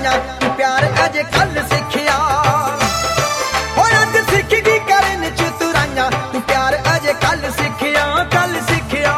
ਚਤਰਾਈਆਂ ਤੂੰ ਪਿਆਰ ਅਜੇ ਕੱਲ ਸਿੱਖਿਆ ਓ ਅੱਜ ਸਿੱਖ ਗਈ ਕਰਨ ਚਤਰਾਈਆਂ ਤੂੰ ਪਿਆਰ ਅਜੇ ਕੱਲ ਸਿੱਖਿਆ ਕੱਲ ਸਿੱਖਿਆ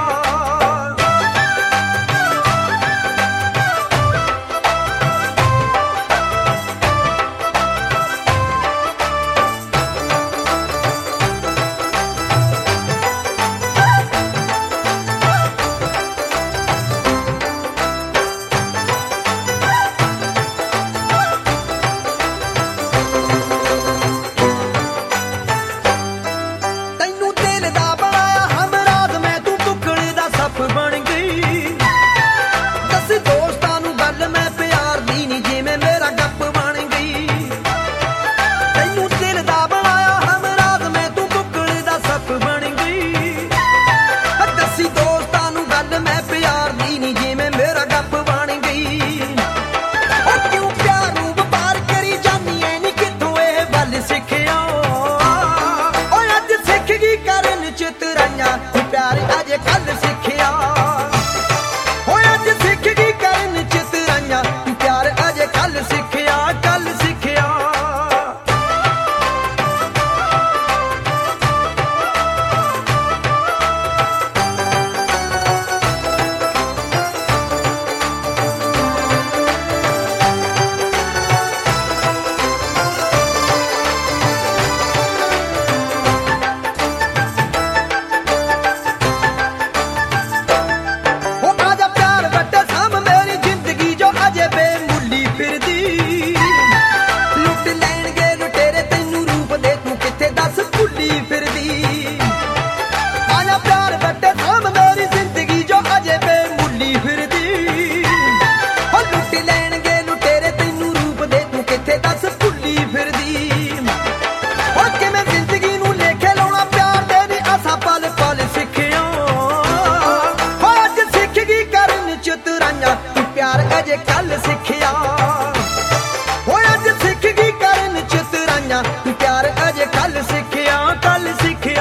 प्यार अजे कल सिखिया हो अज सिख गई करन चतराइयां प्यार अजे कल सिखिया कल सिखिया प्यार अजे कल सिखिया हो अज सिख गई करन चतराइयां प्यार अजे कल सिखिया कल सिखिया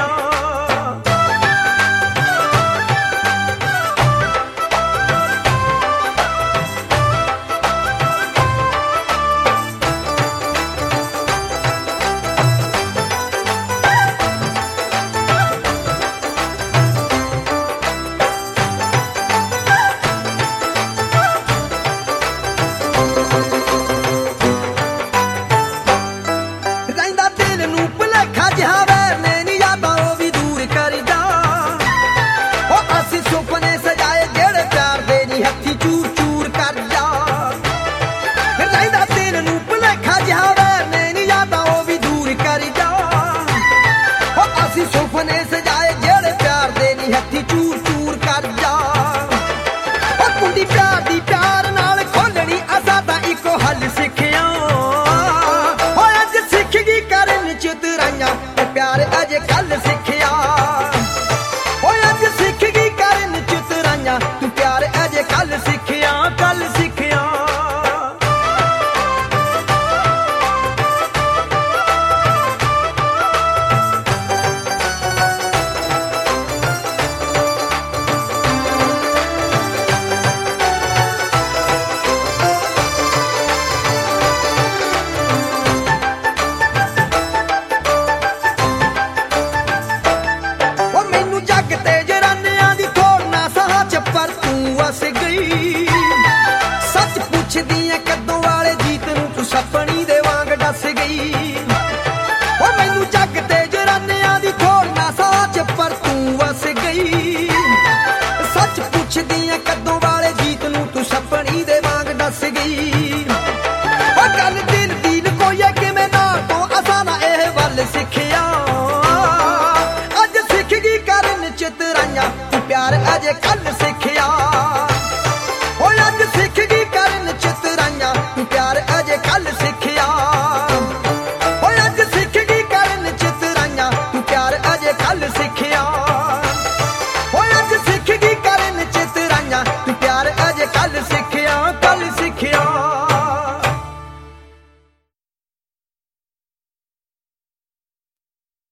सुपने सजाए जेड़े प्यार दे नी हथी चूर चूर कर जा कुंडी प्यार दी प्यार नाल खोलनी असा तां इको हल सिखिया अज सिख गई करन चतराइयां प्यार अजे कल सिखिया अज सिख गई करन चतराइयां प्यार अजे कल सिखिया कल सिखिया सपनी दे वांग डस गई ओ मैनू जग ते जरानियां दी थोड़ ना साच पर तू वस गई सच पुछदी ऐ कदों